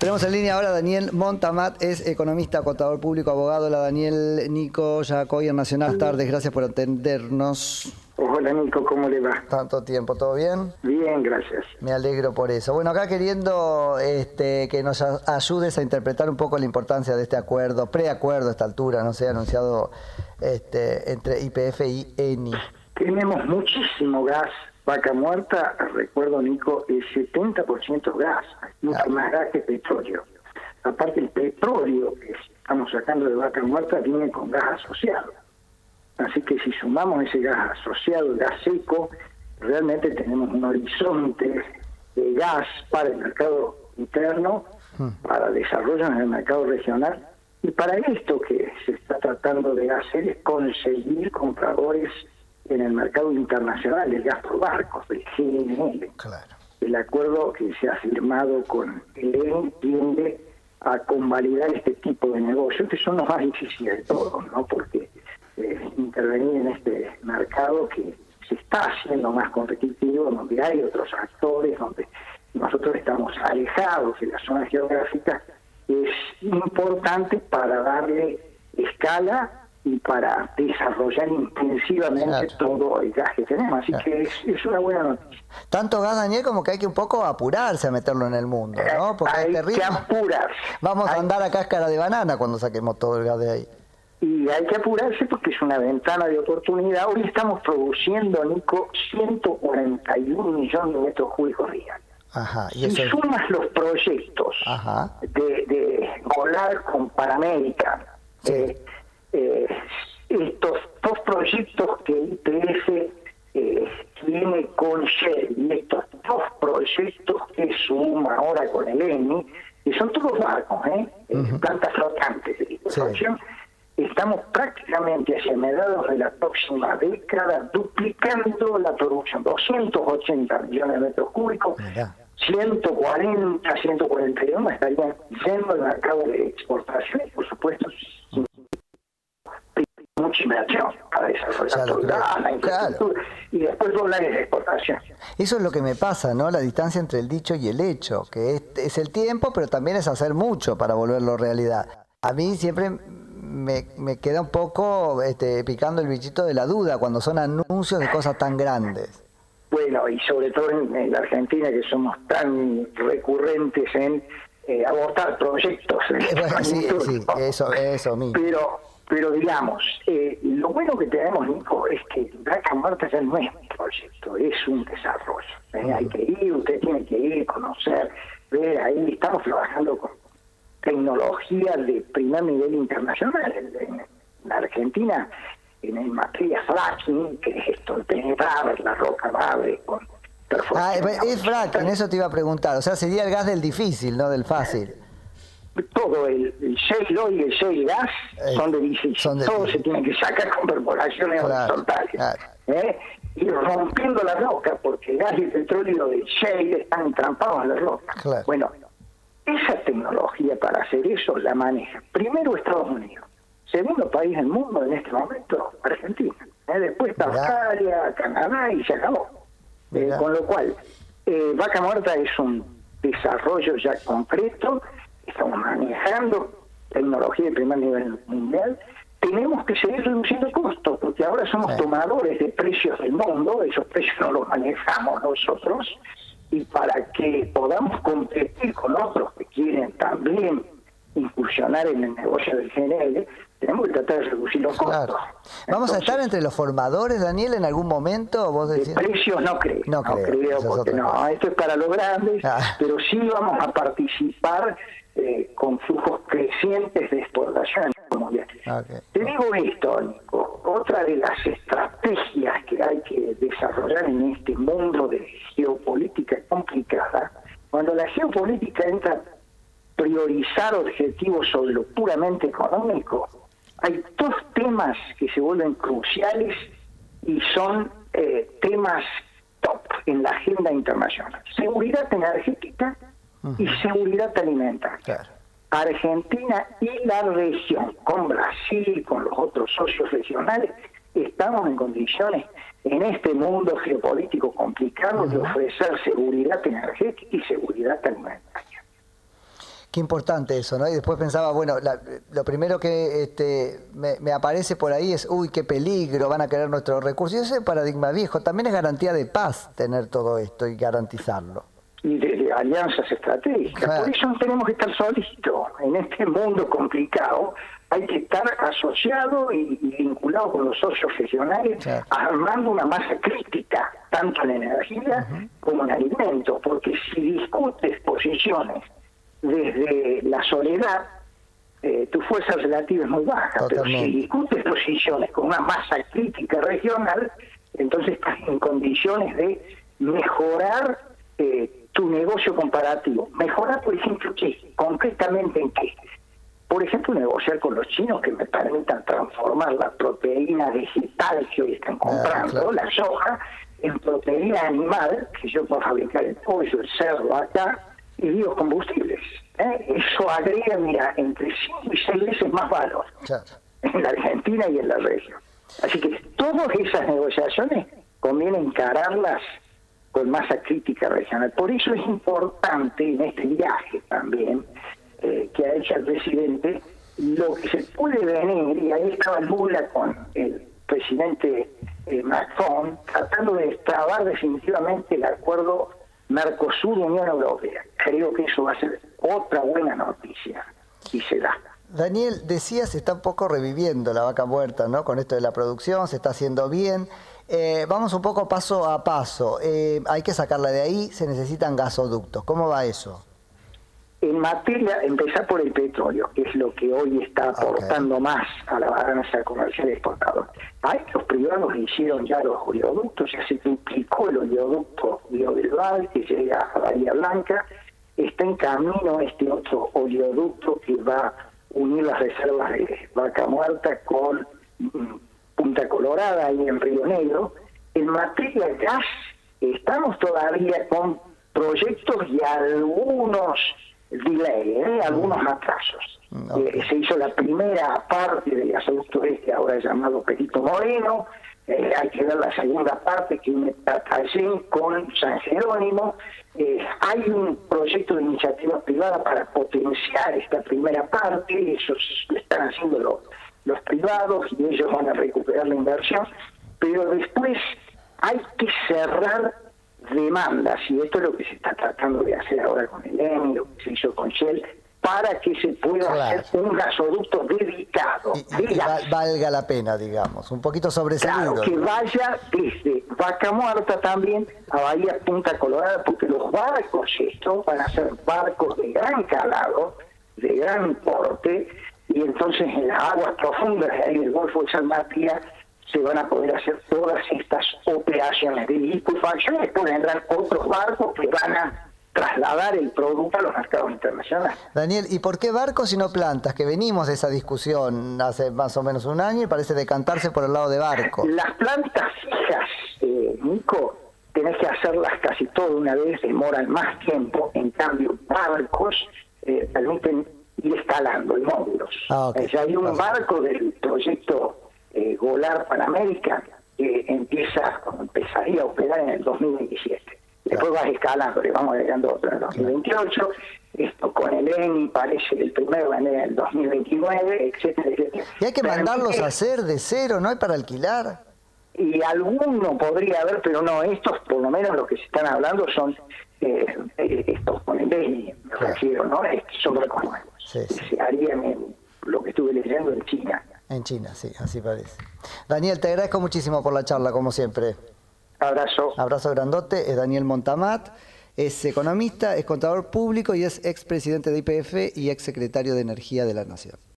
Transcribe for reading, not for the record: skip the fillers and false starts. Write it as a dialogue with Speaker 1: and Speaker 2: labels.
Speaker 1: Tenemos en línea ahora a Daniel Montamat, es economista, contador público, abogado. Hola Daniel, Nico Yacoy en Nacional. Tardes, gracias por atendernos.
Speaker 2: Hola Nico, ¿cómo le va?
Speaker 1: Tanto tiempo, ¿todo bien?
Speaker 2: Bien, gracias.
Speaker 1: Me alegro por eso. Bueno, acá queriendo que nos ayudes a interpretar un poco la importancia de este acuerdo, preacuerdo a esta altura, no sé, anunciado entre YPF y Eni.
Speaker 2: Tenemos muchísimo gas. Vaca Muerta, recuerdo Nico, es 70% gas, mucho más gas que petróleo. Aparte el petróleo que estamos sacando de Vaca Muerta viene con gas asociado. Así que si sumamos ese gas asociado, el gas seco, realmente tenemos un horizonte de gas para el mercado interno, para desarrollo en el mercado regional. Y para esto que se está tratando de hacer es conseguir compradores en el mercado internacional del gas por barcos, del GNL.
Speaker 1: Claro. El
Speaker 2: acuerdo que se ha firmado con el ENI tiende a convalidar este tipo de negocios, que son los más difíciles de todos, ¿no? Porque intervenir en este mercado que se está haciendo más competitivo, donde hay otros actores, donde nosotros estamos alejados de la zona geográfica, es importante para darle escala y para desarrollar intensivamente todo el gas que tenemos. Así que es una buena noticia.
Speaker 1: Tanto gas, Daniel, como que hay que un poco apurarse a meterlo en el mundo, ¿no? Porque
Speaker 2: hay que apurarse.
Speaker 1: Vamos a andar a cáscara de banana cuando saquemos todo el gas de ahí.
Speaker 2: Y hay que apurarse porque es una ventana de oportunidad. Hoy estamos produciendo, Nico, 141 millones de metros cúbicos diarios.
Speaker 1: Ajá,
Speaker 2: y si sumas los proyectos de Golar con Panamérica, sí. Estos dos proyectos que YPF tiene con Shell y estos dos proyectos que suma ahora con el ENI, que son todos barcos, plantas flotantes de liquefacción, estamos prácticamente hacia mediados de la próxima década duplicando la producción, 280 millones de metros cúbicos. Mirá. 140, 141 estarían yendo al mercado de exportación y por supuesto mucha inversión para desarrollar la infraestructura y después dólares de exportación.
Speaker 1: Eso es lo que me pasa, ¿no? La distancia entre el dicho y el hecho, que es el tiempo, pero también es hacer mucho para volverlo realidad. A mí siempre me queda un poco picando el bichito de la duda cuando son anuncios de cosas tan grandes. Bueno,
Speaker 2: y sobre todo en la Argentina, que somos tan recurrentes en abortar proyectos.
Speaker 1: Bueno, sí, eso mismo.
Speaker 2: Pero digamos, lo bueno que tenemos, Nico, es que Vaca Muerta ya no es un proyecto, es un desarrollo. Hay que ir, usted tiene que ir, conocer, ver, ahí estamos trabajando con tecnología de primer nivel internacional. En la Argentina, en materia fracking, que es esto, el penetrar la roca madre con perforación.
Speaker 1: Es fracking, eso te iba a preguntar, o sea, sería el gas del difícil, no del fácil.
Speaker 2: Todo el shale oil y el shale gas son de difícil. Todo se tiene que sacar con perforaciones horizontales. Claro. Y rompiendo la roca, porque el gas y el petróleo del shale están entrampados en la roca. Claro. Bueno, esa tecnología para hacer eso la maneja primero Estados Unidos, segundo país del mundo en este momento, Argentina. Después está Australia, Canadá y se acabó. Con lo cual, Vaca Muerta es un desarrollo ya concreto. Estamos manejando tecnología de primer nivel mundial. Tenemos que seguir reduciendo costos, porque ahora somos tomadores de precios del mundo, esos precios no los manejamos nosotros, y para que podamos competir con otros que quieren también incursionar en el negocio del GNL, tenemos que tratar de reducir los costos. Claro.
Speaker 1: ¿Vamos a estar entre los formadores, Daniel, en algún momento? ¿Vos decís?
Speaker 2: De precios no creo, porque no, esto es para los grandes, pero sí vamos a participar con flujos crecientes de exportación mundial. Te digo esto, Nico, otra de las estrategias que hay que desarrollar en este mundo de geopolítica complicada, cuando la geopolítica entra a priorizar objetivos sobre lo puramente económico, hay dos temas que se vuelven cruciales y son temas top en la agenda internacional: seguridad energética y seguridad alimentaria. Claro. Argentina y la región, con Brasil, con los otros socios regionales, estamos en condiciones, en este mundo geopolítico complicado, de ofrecer seguridad energética y seguridad alimentaria.
Speaker 1: Qué importante eso, ¿no? Y después pensaba, bueno, lo primero que me aparece por ahí es, uy, qué peligro, van a querer nuestros recursos. Y ese paradigma viejo también es garantía de paz tener todo esto y garantizarlo.
Speaker 2: Y de alianzas estratégicas. Claro. Por eso no tenemos que estar solitos. En este mundo complicado hay que estar asociado y vinculado con los socios regionales, claro, armando una masa crítica, tanto en energía como en alimentos, porque si discutes posiciones desde la soledad, tu fuerza relativa es muy baja. Totalmente. Pero si discutes posiciones con una masa crítica regional, entonces estás en condiciones de mejorar tu negocio comparativo. Mejorar, por ejemplo, ¿qué? Concretamente en qué. Por ejemplo, negociar con los chinos que me permitan transformar la proteína vegetal que hoy están comprando, claro, la soja, en proteína animal, que yo puedo fabricar el pollo, el cerdo acá, y biocombustibles. Eso agrega, mira, entre 5 y 6 veces más valor, claro, en la Argentina y en la región. Así que todas esas negociaciones conviene encararlas con masa crítica regional. Por eso es importante en este viaje también que ha hecho el presidente, lo que se puede venir, y ahí estaba Lula con el presidente Macron, tratando de destrabar definitivamente el acuerdo Mercosur-Unión Europea. Creo que eso va a ser otra buena noticia, y se da.
Speaker 1: Daniel, decías, se está un poco reviviendo la vaca muerta, ¿no? Con esto de la producción, se está haciendo bien. Vamos un poco paso a paso. Hay que sacarla de ahí, se necesitan gasoductos. ¿Cómo va eso?
Speaker 2: En materia, empezar por el petróleo, que es lo que hoy está aportando más a la balanza comercial exportadora. Ahí los privados hicieron ya los oleoductos, ya se duplicó el oleoducto Biobelval, que llega a Bahía Blanca. Está en camino este otro oleoducto que va a unir las reservas de Vaca Muerta con Punta Colorada, ahí en Río Negro. En materia de gas, estamos todavía con proyectos y algunos delay, algunos atrasos. Se hizo la primera parte del gasoducto ahora llamado Perito Moreno. Hay que ver la segunda parte, que une Tatallén con San Jerónimo. Hay un proyecto de iniciativa privada para potenciar esta primera parte. Eso lo están haciendo los privados y ellos van a recuperar la inversión. Pero después hay que cerrar demandas, y esto es lo que se está tratando de hacer ahora con el ENI, lo que se hizo con Shell, para que se pueda hacer un gasoducto dedicado.
Speaker 1: Y valga la pena, digamos, un poquito sobresalido.
Speaker 2: Claro, que vaya desde Vaca Muerta también a Bahía Punta Colorada, porque los barcos estos van a ser barcos de gran calado, de gran porte, y entonces en las aguas profundas de ahí del Golfo de San Matías se van a poder hacer todas estas operaciones de liquefacción. Después vendrán otros barcos que van a trasladar el producto a los mercados internacionales.
Speaker 1: Daniel, ¿y por qué barcos y no plantas? Que venimos de esa discusión hace más o menos un año y parece decantarse por el lado de barcos.
Speaker 2: Las plantas fijas, Nico, tenés que hacerlas casi todo una vez, demoran más tiempo. En cambio, barcos permiten ir escalando en módulos. Ya hay un barco del proyecto Golar Panamérica que empezaría a operar en el 2027. Después vas escalando, le vamos agregando otro en el 2028. Esto con el ENI parece que el primero va en el 2029, etcétera, etcétera.
Speaker 1: Y hay que mandarlos a hacer de cero, ¿no hay para alquilar?
Speaker 2: Y alguno podría haber, pero no, estos por lo menos los que se están hablando son estos con el ENI, me refiero, ¿no? Son barcos nuevos. Se harían en lo que estuve leyendo en China.
Speaker 1: En China, sí, así parece. Daniel, te agradezco muchísimo por la charla, como siempre.
Speaker 2: Abrazo.
Speaker 1: Abrazo grandote. Es Daniel Montamat, es economista, es contador público y es expresidente de YPF y exsecretario de Energía de la Nación.